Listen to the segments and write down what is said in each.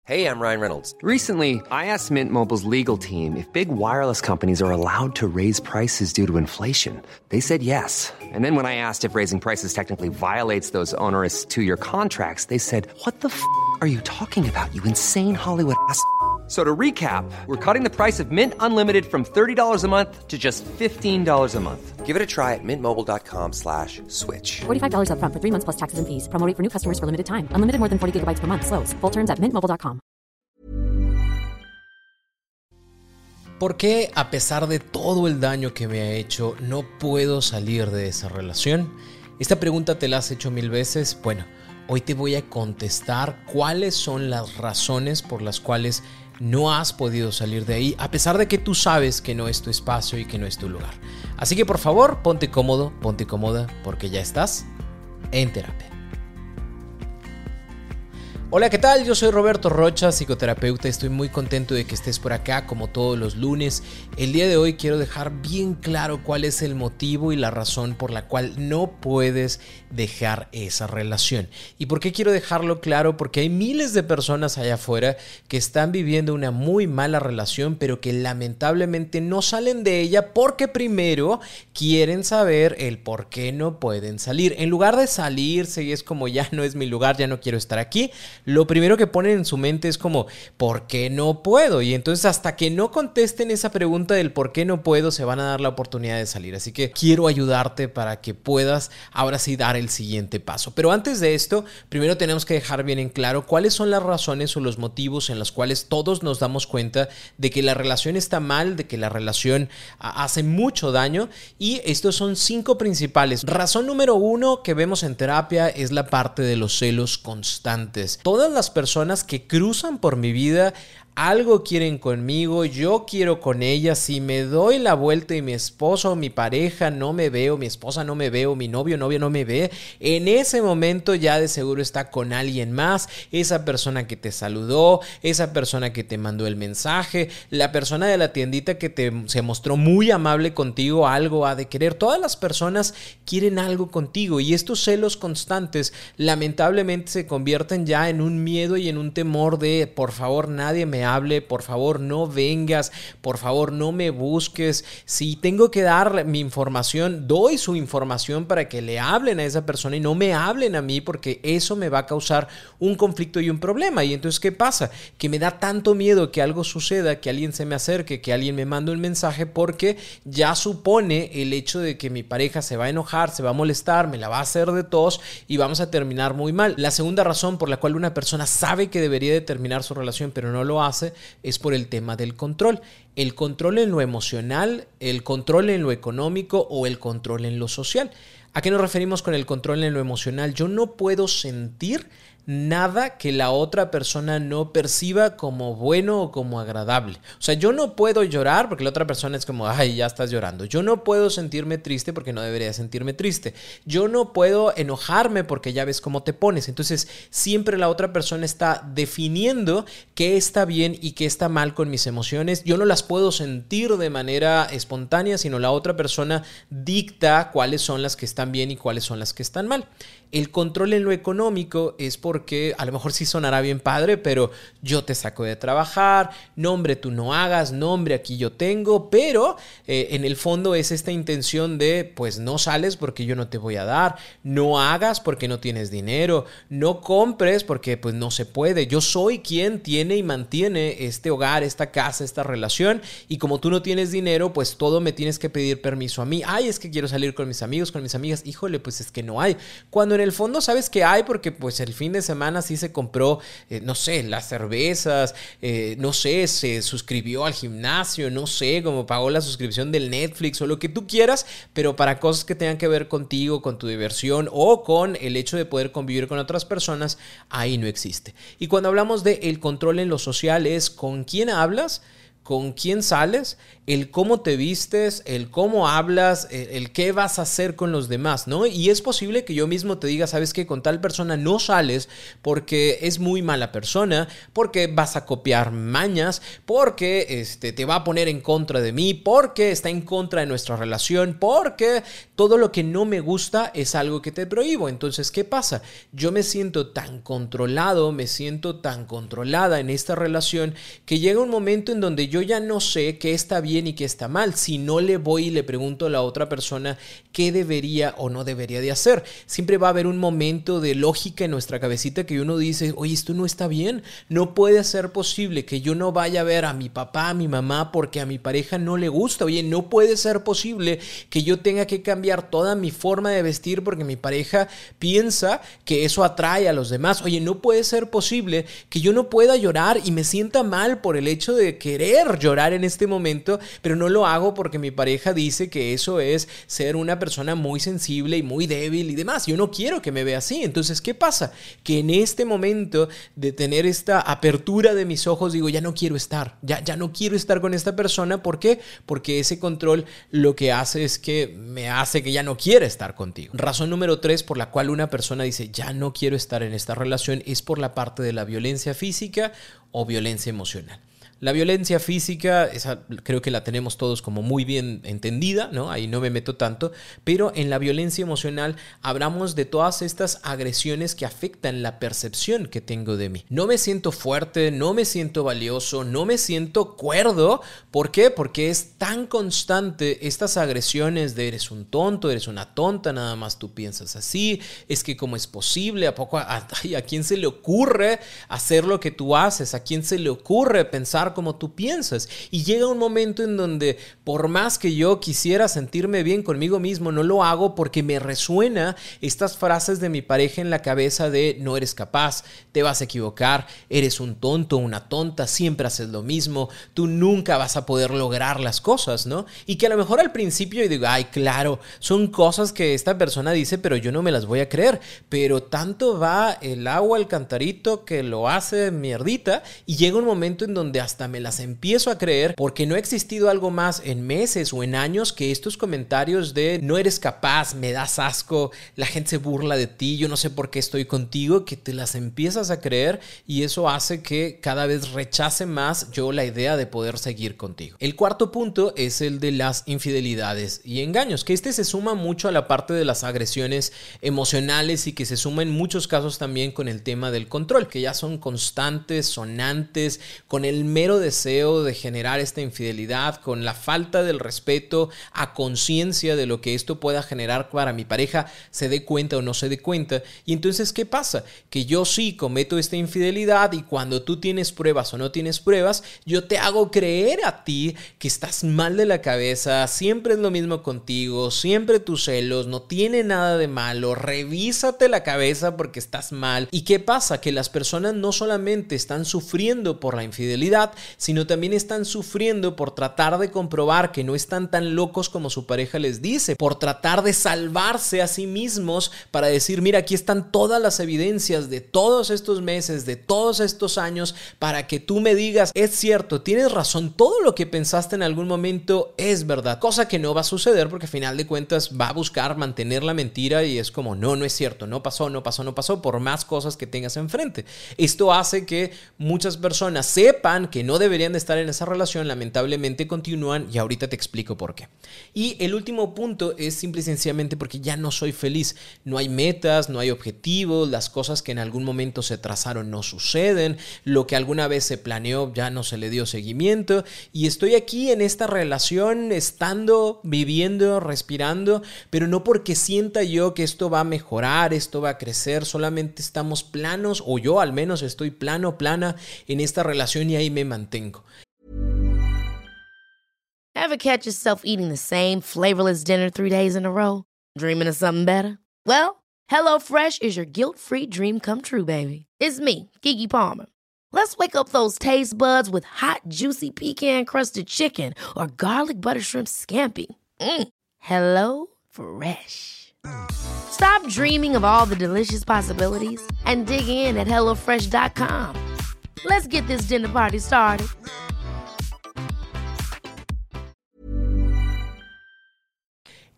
Hey, I'm Ryan Reynolds. Recently, I asked Mint Mobile's legal team if big wireless companies are allowed to raise prices due to inflation. They said yes. And then when I asked if raising prices technically violates those onerous two-year contracts, they said, "What the f*** are you talking about, you insane Hollywood ass?" So to recap, we're cutting the price of Mint Unlimited from $30 a month to just $15 a month. Give it a try at mintmobile.com/switch. $45 up front for 3 months plus taxes and fees. Promo rate for new customers for limited time. Unlimited more than 40 gigabytes per month. Slows full terms at mintmobile.com. ¿Por qué, a pesar de todo el daño que me ha hecho, no puedo salir de esa relación? Esta pregunta te la has hecho 1000 veces. Bueno, hoy te voy a contestar cuáles son las razones por las cuales no has podido salir de ahí, a pesar de que tú sabes que no es tu espacio y que no es tu lugar. Así que por favor, ponte cómodo, ponte cómoda, porque ya estás en terapia. Hola, ¿qué tal? Yo soy Roberto Rocha, psicoterapeuta. Estoy muy contento de que estés por acá como todos los lunes. El día de hoy quiero dejar bien claro cuál es el motivo y la razón por la cual no puedes dejar esa relación. ¿Y por qué quiero dejarlo claro? Porque hay miles de personas allá afuera que están viviendo una muy mala relación, pero que lamentablemente no salen de ella porque primero quieren saber el por qué no pueden salir. En lugar de salirse y es como ya no es mi lugar, ya no quiero estar aquí, lo primero que ponen en su mente es como, ¿por qué no puedo? Y entonces hasta que no contesten esa pregunta del por qué no puedo, se van a dar la oportunidad de salir. Así que quiero ayudarte para que puedas ahora sí dar el siguiente paso. Pero antes de esto, primero tenemos que dejar bien en claro cuáles son las razones o los motivos en los cuales todos nos damos cuenta de que la relación está mal, de que la relación hace mucho daño. Y estos son 5 principales. Razón número 1 que vemos en terapia es la parte de los celos constantes. Todas las personas que cruzan por mi vida algo quieren conmigo, yo quiero con ellas. Si me doy la vuelta y mi esposo o mi pareja no me ve, o mi esposa no me ve, o mi novio o novia no me ve, en ese momento ya de seguro está con alguien más. Esa persona que te saludó, esa persona que te mandó el mensaje, la persona de la tiendita que se mostró muy amable contigo, algo ha de querer. Todas las personas quieren algo contigo, y estos celos constantes lamentablemente se convierten ya en un miedo y en un temor de, por favor, nadie me hable, por favor no vengas, por favor no me busques. Si tengo que dar mi información, doy su información para que le hablen a esa persona y no me hablen a mí, porque eso me va a causar un conflicto y un problema. Y entonces, ¿qué pasa? Que me da tanto miedo que algo suceda, que alguien se me acerque, que alguien me mande un mensaje, porque ya supone el hecho de que mi pareja se va a enojar, se va a molestar, me la va a hacer de tos y vamos a terminar muy mal. La segunda razón por la cual una persona sabe que debería de terminar su relación pero no lo hace es por el tema del control. El control en lo emocional, el control en lo económico o el control en lo social. ¿A qué nos referimos con el control en lo emocional? Yo no puedo sentir nada que la otra persona no perciba como bueno o como agradable. O sea, yo no puedo llorar porque la otra persona es como, ay, ya estás llorando. Yo no puedo sentirme triste porque no debería sentirme triste. Yo no puedo enojarme porque ya ves cómo te pones. Entonces, siempre la otra persona está definiendo qué está bien y qué está mal con mis emociones. Yo no las puedo sentir de manera espontánea, sino la otra persona dicta cuáles son las que están bien y cuáles son las que están mal. El control en lo económico es porque a lo mejor sí sonará bien padre, pero yo te saco de trabajar, no hombre, tú no hagas, no hombre, aquí yo tengo, pero en el fondo es esta intención de pues no sales porque yo no te voy a dar, no hagas porque no tienes dinero, no compres porque pues no se puede. Yo soy quien tiene y mantiene este hogar, esta casa, esta relación, y como tú no tienes dinero, pues todo me tienes que pedir permiso a mí. Ay, es que quiero salir con mis amigos, con mis amigas. Híjole, pues es que no hay. Cuando en el fondo sabes que hay, porque pues el fin de semana sí se compró, no sé, las cervezas, no sé, se suscribió al gimnasio, no sé, como pagó la suscripción del Netflix o lo que tú quieras, pero para cosas que tengan que ver contigo, con tu diversión o con el hecho de poder convivir con otras personas, ahí no existe. Y cuando hablamos de el control en lo social es con quién hablas, con quién sales, el cómo te vistes, el cómo hablas, el qué vas a hacer con los demás, ¿no? Y es posible que yo mismo te diga, ¿sabes qué? Con tal persona no sales porque es muy mala persona, porque vas a copiar mañas, porque te va a poner en contra de mí, porque está en contra de nuestra relación, porque todo lo que no me gusta es algo que te prohíbo. Entonces, ¿qué pasa? Yo me siento tan controlado, me siento tan controlada en esta relación que llega un momento en donde yo ya no sé qué está bien y qué está mal si no le voy y le pregunto a la otra persona qué debería o no debería de hacer. Siempre va a haber un momento de lógica en nuestra cabecita que uno dice, oye, esto no está bien, no puede ser posible que yo no vaya a ver a mi papá, a mi mamá porque a mi pareja no le gusta, oye, no puede ser posible que yo tenga que cambiar toda mi forma de vestir porque mi pareja piensa que eso atrae a los demás, oye, no puede ser posible que yo no pueda llorar y me sienta mal por el hecho de querer llorar en este momento, pero no lo hago porque mi pareja dice que eso es ser una persona muy sensible y muy débil y demás. Yo no quiero que me vea así. Entonces, ¿qué pasa? Que en este momento de tener esta apertura de mis ojos, digo, ya no quiero estar, ya no quiero estar con esta persona. ¿Por qué? Porque ese control lo que hace es que me hace que ya no quiera estar contigo. Razón número 3 por la cual una persona dice, ya no quiero estar en esta relación, es por la parte de la violencia física o violencia emocional. La violencia física, esa creo que la tenemos todos como muy bien entendida, ¿no? Ahí no me meto tanto, pero en la violencia emocional hablamos de todas estas agresiones que afectan la percepción que tengo de mí. No me siento fuerte, no me siento valioso, no me siento cuerdo. ¿Por qué? Porque es tan constante estas agresiones de eres un tonto, eres una tonta, nada más tú piensas así, es que cómo es posible, ¿a poco a quién se le ocurre hacer lo que tú haces? ¿A quién se le ocurre pensar como tú piensas? Y llega un momento en donde por más que yo quisiera sentirme bien conmigo mismo, no lo hago porque me resuena estas frases de mi pareja en la cabeza de no eres capaz, te vas a equivocar, eres un tonto, una tonta, siempre haces lo mismo, tú nunca vas a poder lograr las cosas, ¿no? Y que a lo mejor al principio yo digo, ay, claro, son cosas que esta persona dice, pero yo no me las voy a creer, pero tanto va el agua al cantarito que lo hace mierdita, y llega un momento en donde hasta me las empiezo a creer porque no ha existido algo más en meses o en años que estos comentarios de no eres capaz, me das asco, la gente se burla de ti, yo no sé por qué estoy contigo, que te las empiezas a creer y eso hace que cada vez rechace más yo la idea de poder seguir contigo. El cuarto punto es el de las infidelidades y engaños, que se suma mucho a la parte de las agresiones emocionales y que se suma en muchos casos también con el tema del control, que ya son constantes, sonantes, con el mero deseo de generar esta infidelidad, con la falta del respeto a conciencia de lo que esto pueda generar para mi pareja, se dé cuenta o no se dé cuenta. Y entonces, ¿qué pasa? Que yo sí cometo esta infidelidad y cuando tú tienes pruebas o no tienes pruebas, yo te hago creer a ti que estás mal de la cabeza, siempre es lo mismo contigo, siempre tus celos, no tiene nada de malo, revísate la cabeza porque estás mal. ¿Y qué pasa? Que las personas no solamente están sufriendo por la infidelidad, sino también están sufriendo por tratar de comprobar que no están tan locos como su pareja les dice, por tratar de salvarse a sí mismos para decir, mira, aquí están todas las evidencias de todos estos meses, de todos estos años, para que tú me digas, es cierto, tienes razón, todo lo que pensaste en algún momento es verdad, cosa que no va a suceder porque al final de cuentas va a buscar mantener la mentira y es como, no es cierto, no pasó, por más cosas que tengas enfrente. Esto hace que muchas personas sepan que no deberían de estar en esa relación, lamentablemente continúan y ahorita te explico por qué. Y el último punto es simple y sencillamente porque ya no soy feliz, no hay metas, no hay objetivos, las cosas que en algún momento se trazaron no suceden, lo que alguna vez se planeó ya no se le dio seguimiento y estoy aquí en esta relación estando, viviendo, respirando, pero no porque sienta yo que esto va a mejorar, esto va a crecer, solamente estamos planos o yo al menos estoy plana en esta relación y ahí me mantengo. Ever catch yourself eating the same flavorless dinner 3 days in a row? Dreaming of something better? Well, HelloFresh is your guilt-free dream come true, baby. It's me, Keke Palmer. Let's wake up those taste buds with hot, juicy pecan-crusted chicken or garlic butter shrimp scampi. Hello Fresh. Stop dreaming of all the delicious possibilities and dig in at HelloFresh.com. Let's get this dinner party started.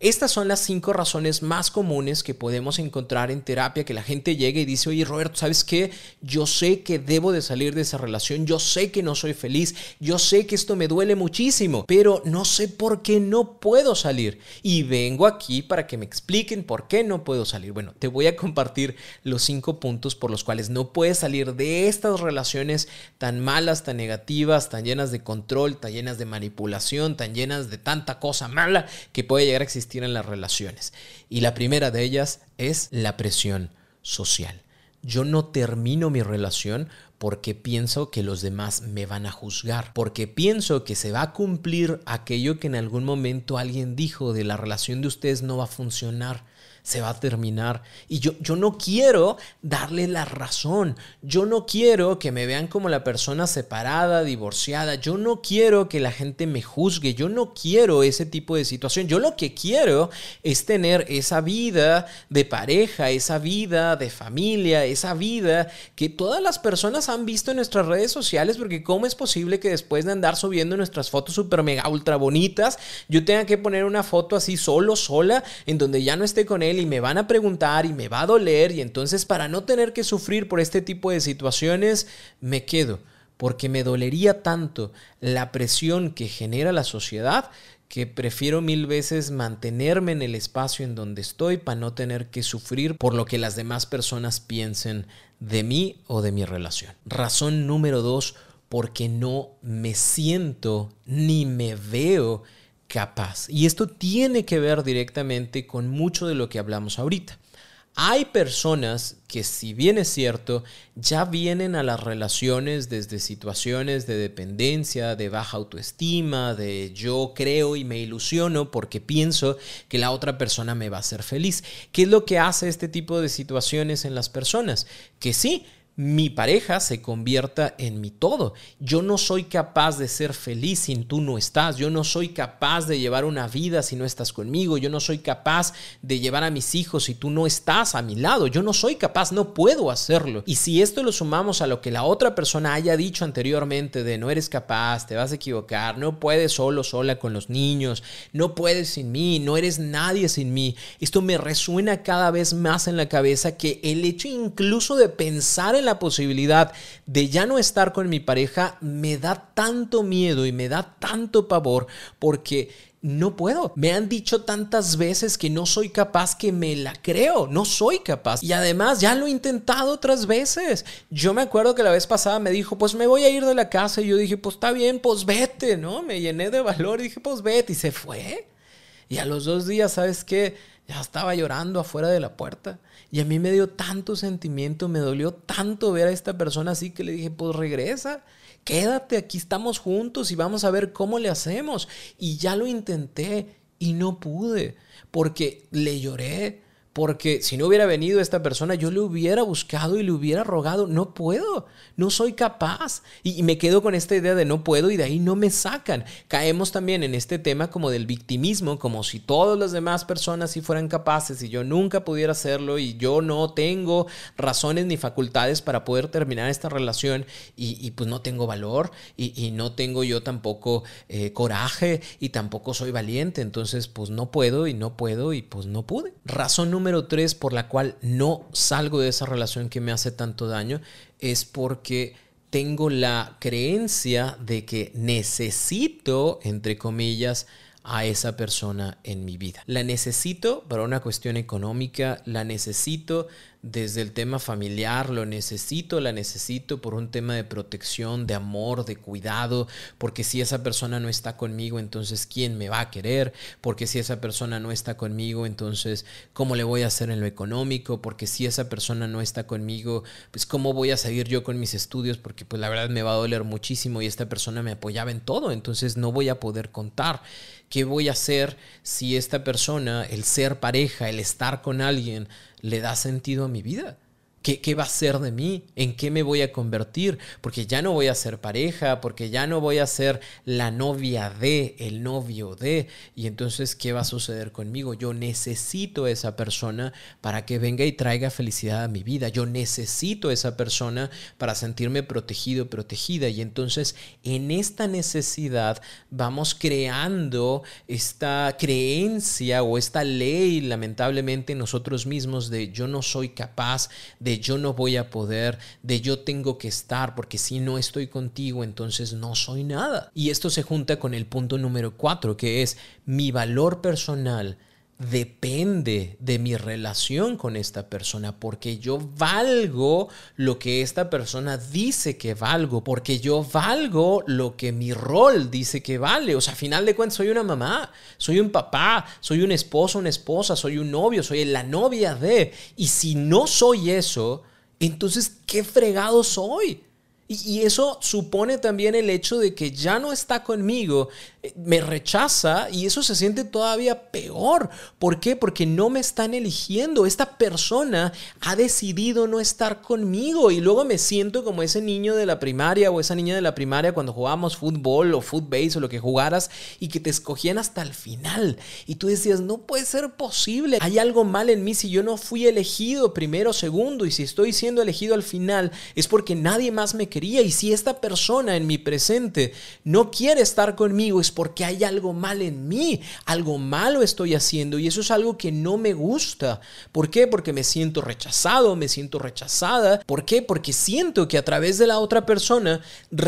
Estas son las 5 razones más comunes que podemos encontrar en terapia, que la gente llega y dice, oye Roberto, ¿sabes qué? Yo sé que debo de salir de esa relación, yo sé que no soy feliz, yo sé que esto me duele muchísimo, pero no sé por qué no puedo salir. Y vengo aquí para que me expliquen por qué no puedo salir. Bueno, te voy a compartir los 5 puntos por los cuales no puedes salir de estas relaciones tan malas, tan negativas, tan llenas de control, tan llenas de manipulación, tan llenas de tanta cosa mala que puede llegar a existir en las relaciones. Y la primera de ellas es la presión social. Yo no termino mi relación porque pienso que los demás me van a juzgar, porque pienso que se va a cumplir aquello que en algún momento alguien dijo de la relación de ustedes no va a funcionar, se va a terminar. Y yo no quiero darle la razón. Yo no quiero que me vean como la persona separada, divorciada. Yo no quiero que la gente me juzgue. Yo no quiero ese tipo de situación. Yo lo que quiero es tener esa vida de pareja, esa vida de familia, esa vida que todas las personas han visto en nuestras redes sociales, porque ¿cómo es posible que después de andar subiendo nuestras fotos super mega ultra bonitas, yo tenga que poner una foto así sola, en donde ya no esté con él y me van a preguntar y me va a doler? Y entonces, para no tener que sufrir por este tipo de situaciones, me quedo, porque me dolería tanto la presión que genera la sociedad que prefiero 1000 veces mantenerme en el espacio en donde estoy para no tener que sufrir por lo que las demás personas piensen de mí o de mi relación. Razón número 2, porque no me siento ni me veo capaz. Y esto tiene que ver directamente con mucho de lo que hablamos ahorita. Hay personas que, si bien es cierto, ya vienen a las relaciones desde situaciones de dependencia, de baja autoestima, de yo creo y me ilusiono porque pienso que la otra persona me va a hacer feliz. ¿Qué es lo que hace este tipo de situaciones en las personas? Que sí, mi pareja se convierta en mi todo. Yo no soy capaz de ser feliz si tú no estás. Yo no soy capaz de llevar una vida si no estás conmigo. Yo no soy capaz de llevar a mis hijos si tú no estás a mi lado. Yo no soy capaz, no puedo hacerlo. Y si esto lo sumamos a lo que la otra persona haya dicho anteriormente de no eres capaz, te vas a equivocar, no puedes sola con los niños, no puedes sin mí, no eres nadie sin mí, esto me resuena cada vez más en la cabeza, que el hecho incluso de pensar en la posibilidad de ya no estar con mi pareja me da tanto miedo y me da tanto pavor, porque no puedo. Me han dicho tantas veces que no soy capaz que me la creo. No soy capaz. Y además ya lo he intentado otras veces. Yo me acuerdo que la vez pasada me dijo, pues me voy a ir de la casa. Y yo dije, pues está bien, pues vete, ¿no? Me llené de valor y dije, pues vete. Y se fue. Y a los 2 días, ¿sabes qué? Ya estaba llorando afuera de la puerta. Y a mí me dio tanto sentimiento, me dolió tanto ver a esta persona así, que le dije, pues regresa, quédate, aquí estamos juntos y vamos a ver cómo le hacemos. Y ya lo intenté y no pude, porque le lloré, porque si no hubiera venido esta persona, yo le hubiera buscado y le hubiera rogado. No puedo, no soy capaz. Y me quedo con esta idea de no puedo, y de ahí no me sacan. Caemos también en este tema como del victimismo, como si todas las demás personas sí fueran capaces y yo nunca pudiera hacerlo, y yo no tengo razones ni facultades para poder terminar esta relación, y pues no tengo valor, y no tengo yo tampoco coraje, y tampoco soy valiente. Entonces pues no puedo y pues no pude. Razón número 3 por la cual no salgo de esa relación que me hace tanto daño es porque tengo la creencia de que necesito, entre comillas, a esa persona en mi vida. La necesito para una cuestión económica, la necesito desde el tema familiar, la necesito por un tema de protección, de amor, de cuidado, porque si esa persona no está conmigo, entonces ¿quién me va a querer? Porque si esa persona no está conmigo, entonces ¿cómo le voy a hacer en lo económico? Porque si esa persona no está conmigo, pues ¿cómo voy a seguir yo con mis estudios? Porque pues la verdad me va a doler muchísimo y esta persona me apoyaba en todo, entonces no voy a poder contar. ¿Qué voy a hacer si esta persona, el ser pareja, el estar con alguien, le da sentido a mi vida? ¿Qué va a ser de mí? ¿En qué me voy a convertir? Porque ya no voy a ser pareja, porque ya no voy a ser la novia de, el novio de. Y entonces, ¿qué va a suceder conmigo? Yo necesito a esa persona para que venga y traiga felicidad a mi vida. Yo necesito a esa persona para sentirme protegido, protegida. Y entonces, en esta necesidad vamos creando esta creencia o esta ley, lamentablemente, nosotros mismos de yo no soy capaz, de yo no voy a poder, de yo tengo que estar, porque si no estoy contigo, entonces no soy nada. Y esto se junta con el punto número 4, que es mi valor personal depende de mi relación con esta persona, porque yo valgo lo que esta persona dice que valgo, porque yo valgo lo que mi rol dice que vale. O sea, a final de cuentas soy una mamá, soy un papá, soy un esposo, una esposa, soy un novio, soy la novia de. Y si no soy eso, entonces ¿qué fregado soy? Y eso supone también el hecho de que ya no está conmigo, me rechaza, y eso se siente todavía peor. ¿Por qué? Porque no me están eligiendo. Esta persona ha decidido no estar conmigo y luego me siento como ese niño de la primaria o esa niña de la primaria cuando jugábamos fútbol o footbase o lo que jugaras y que te escogían hasta el final. Y tú decías, no puede ser posible. Hay algo mal en mí si yo no fui elegido primero o segundo, y si estoy siendo elegido al final es porque nadie más me quería. Y si esta persona en mi presente no quiere estar conmigo es porque hay algo mal en mí, algo malo estoy haciendo, y eso es algo que no me gusta. ¿Por qué? Porque me siento rechazado, me siento rechazada. ¿Por qué? Porque siento que a través de la otra persona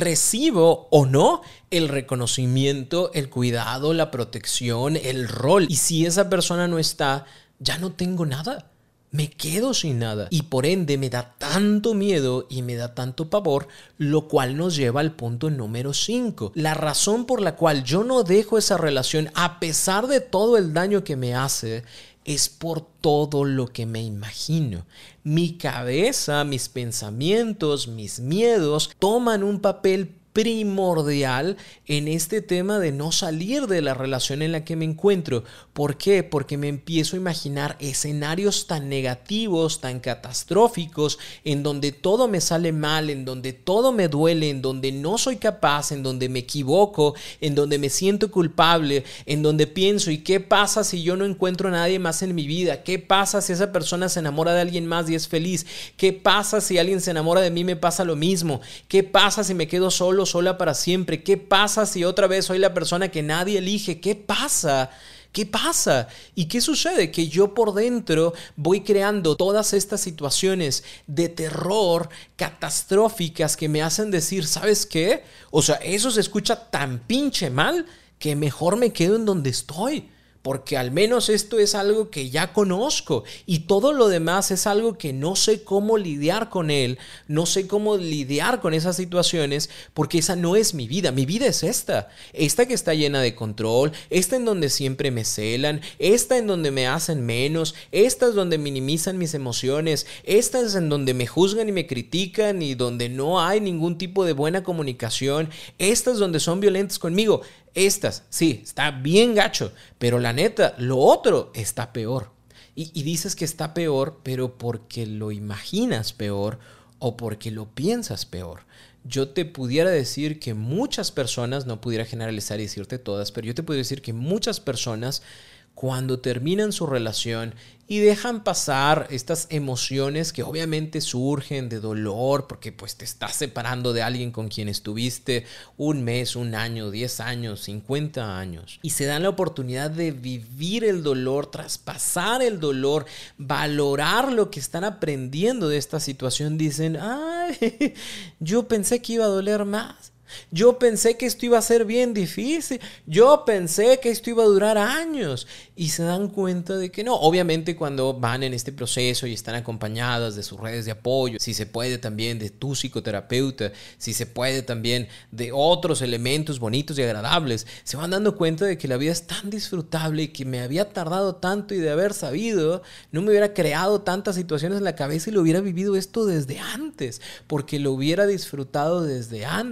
recibo o no el reconocimiento, el cuidado, la protección, el rol. Y si esa persona no está, ya no tengo nada. Me quedo sin nada, y por ende me da tanto miedo y me da tanto pavor, lo cual nos lleva al punto número 5. La razón por la cual yo no dejo esa relación a pesar de todo el daño que me hace es por todo lo que me imagino. Mi cabeza, mis pensamientos, mis miedos toman un papel primordial en este tema de no salir de la relación en la que me encuentro. ¿Por qué? Porque me empiezo a imaginar escenarios tan negativos, tan catastróficos, en donde todo me sale mal, en donde todo me duele, en donde no soy capaz, en donde me equivoco, en donde me siento culpable, en donde pienso, ¿y qué pasa si yo no encuentro a nadie más en mi vida? ¿Qué pasa si esa persona se enamora de alguien más y es feliz? ¿Qué pasa si alguien se enamora de mí y me pasa lo mismo? ¿Qué pasa si me quedo solo, sola para siempre? ¿Qué pasa si otra vez soy la persona que nadie elige? ¿Qué pasa? ¿Qué pasa? ¿Y qué sucede? Que yo por dentro voy creando todas estas situaciones de terror catastróficas que me hacen decir, ¿sabes qué? O sea, eso se escucha tan pinche mal que mejor me quedo en donde estoy. Porque al menos esto es algo que ya conozco, y todo lo demás es algo que no sé cómo lidiar con él, no sé cómo lidiar con esas situaciones, porque esa no es mi vida. Mi vida es esta que está llena de control, esta en donde siempre me celan, esta en donde me hacen menos, esta es donde minimizan mis emociones, esta es en donde me juzgan y me critican y donde no hay ningún tipo de buena comunicación, esta es donde son violentos conmigo. Estas, sí, está bien gacho, pero la neta, lo otro está peor. Y dices que está peor, pero porque lo imaginas peor o porque lo piensas peor. Yo te pudiera decir que muchas personas, no pudiera generalizar y decirte todas, pero yo te puedo decir que muchas personas, cuando terminan su relación y dejan pasar estas emociones que obviamente surgen de dolor, porque pues te estás separando de alguien con quien estuviste un mes, un año, 10 años, 50 años, y se dan la oportunidad de vivir el dolor, traspasar el dolor, valorar lo que están aprendiendo de esta situación, dicen, ay, yo pensé que iba a doler más. Yo pensé que esto iba a ser bien difícil. Yo pensé que esto iba a durar años. Y se dan cuenta de que no. Obviamente cuando van en este proceso y están acompañadas de sus redes de apoyo, si se puede también de tu psicoterapeuta, si se puede también de otros elementos bonitos y agradables, se van dando cuenta de que la vida es tan disfrutable y que me había tardado tanto, y de haber sabido, no me hubiera creado tantas situaciones en la cabeza y lo hubiera vivido esto desde antes, porque lo hubiera disfrutado desde antes, porque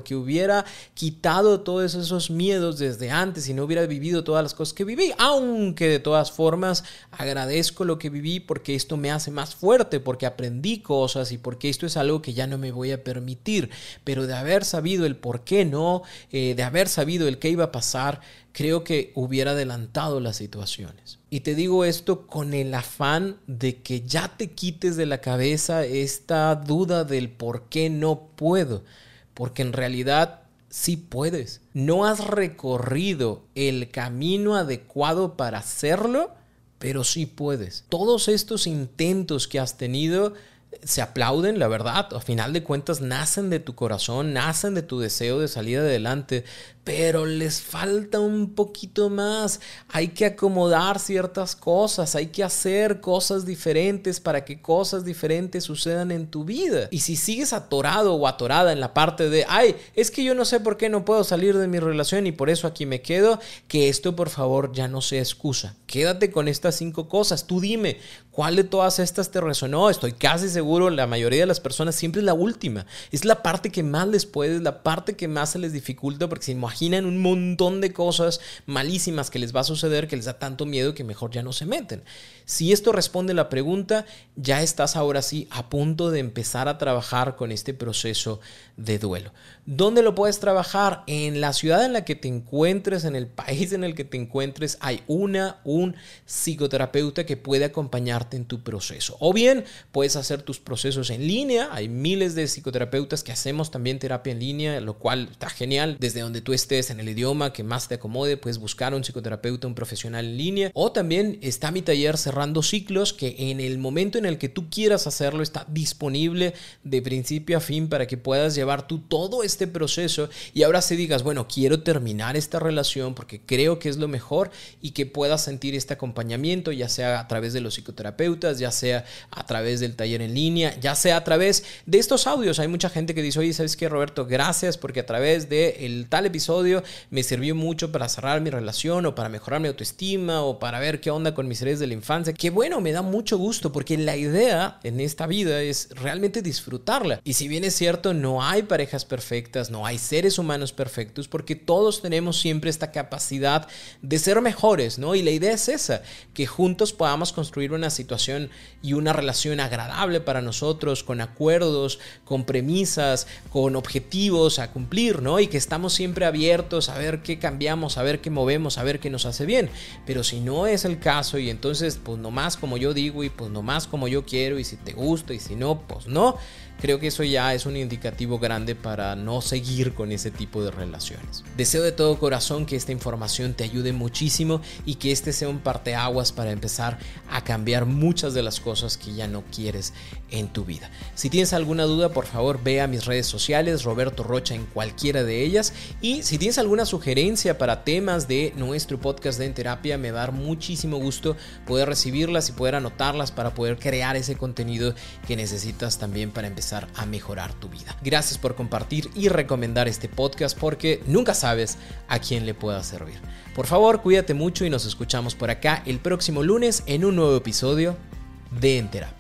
porque hubiera quitado todos esos miedos desde antes y no hubiera vivido todas las cosas que viví, aunque de todas formas agradezco lo que viví porque esto me hace más fuerte, porque aprendí cosas y porque esto es algo que ya no me voy a permitir. Pero de haber sabido el por qué no, de haber sabido el qué iba a pasar, creo que hubiera adelantado las situaciones. Y te digo esto con el afán de que ya te quites de la cabeza esta duda del por qué no puedo, porque en realidad sí puedes. No has recorrido el camino adecuado para hacerlo, pero sí puedes. Todos estos intentos que has tenido se aplauden, la verdad. A final de cuentas nacen de tu corazón, nacen de tu deseo de salir adelante, pero les falta un poquito más. Hay que acomodar ciertas cosas, hay que hacer cosas diferentes para que cosas diferentes sucedan en tu vida. Y si sigues atorado o atorada en la parte de, ay, es que yo no sé por qué no puedo salir de mi relación y por eso aquí me quedo, que esto por favor ya no sea excusa. Quédate con estas 5 cosas. Tú dime, ¿cuál de todas estas te resonó? Estoy casi seguro, la mayoría de las personas siempre es la última. Es la parte que más les puede, es la parte que más se les dificulta, porque se imaginan un montón de cosas malísimas que les va a suceder, que les da tanto miedo que mejor ya no se meten. Si esto responde la pregunta, ya estás ahora sí a punto de empezar a trabajar con este proceso de duelo. ¿Dónde lo puedes trabajar? En la ciudad en la que te encuentres, en el país en el que te encuentres, hay un psicoterapeuta que puede acompañarte en tu proceso. O bien puedes hacer tus procesos en línea. Hay miles de psicoterapeutas que hacemos también terapia en línea, lo cual está genial. Desde donde tú estés, en el idioma que más te acomode, puedes buscar a un psicoterapeuta, un profesional en línea. O también está mi taller Cerrando Ciclos, que en el momento en el que tú quieras hacerlo está disponible de principio a fin para que puedas llevar tú todo este proceso y ahora sí digas, bueno, quiero terminar esta relación porque creo que es lo mejor, y que puedas sentir este acompañamiento, ya sea a través de los psicoterapeutas, ya sea a través del taller en línea, ya sea a través de estos audios. Hay mucha gente que dice, oye, ¿sabes qué, Roberto? Gracias porque a través del tal episodio me sirvió mucho para cerrar mi relación o para mejorar mi autoestima o para ver qué onda con mis series de la infancia. Que bueno, me da mucho gusto porque la idea en esta vida es realmente disfrutarla. Y si bien es cierto, no hay parejas perfectas, no hay seres humanos perfectos, porque todos tenemos siempre esta capacidad de ser mejores, ¿no? Y la idea es esa, que juntos podamos construir una situación y una relación agradable para nosotros, con acuerdos, con premisas, con objetivos a cumplir, ¿no? Y que estamos siempre abiertos a ver qué cambiamos, a ver qué movemos, a ver qué nos hace bien. Pero si no es el caso y entonces pues nomás como yo digo y pues nomás como yo quiero, y si te gusta y si no, pues no, creo que eso ya es un indicativo grande para no seguir con ese tipo de relaciones. Deseo de todo corazón que esta información te ayude muchísimo y que este sea un parteaguas para empezar a cambiar muchas de las cosas que ya no quieres en tu vida. Si tienes alguna duda, por favor ve a mis redes sociales, Roberto Rocha en cualquiera de ellas, y si tienes alguna sugerencia para temas de nuestro podcast de En Terapia, me va a dar muchísimo gusto poder recibirlas y poder anotarlas para poder crear ese contenido que necesitas también para empezar a mejorar tu vida. Gracias por compartir y recomendar este podcast, porque nunca sabes a quién le pueda servir. Por favor, cuídate mucho y nos escuchamos por acá el próximo lunes en un nuevo episodio de En Terapia.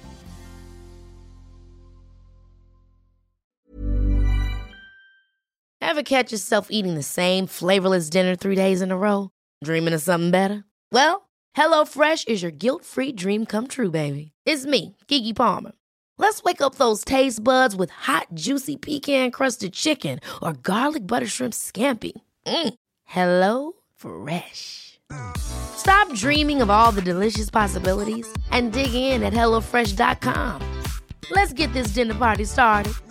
Ever catch yourself eating the same flavorless dinner 3 days in a row? Dreaming of something better? Well, HelloFresh is your guilt-free dream come true, baby. It's me, Keke Palmer. Let's wake up those taste buds with hot, juicy pecan-crusted chicken or garlic butter shrimp scampi. Hello Fresh. Stop dreaming of all the delicious possibilities and dig in at HelloFresh.com. Let's get this dinner party started.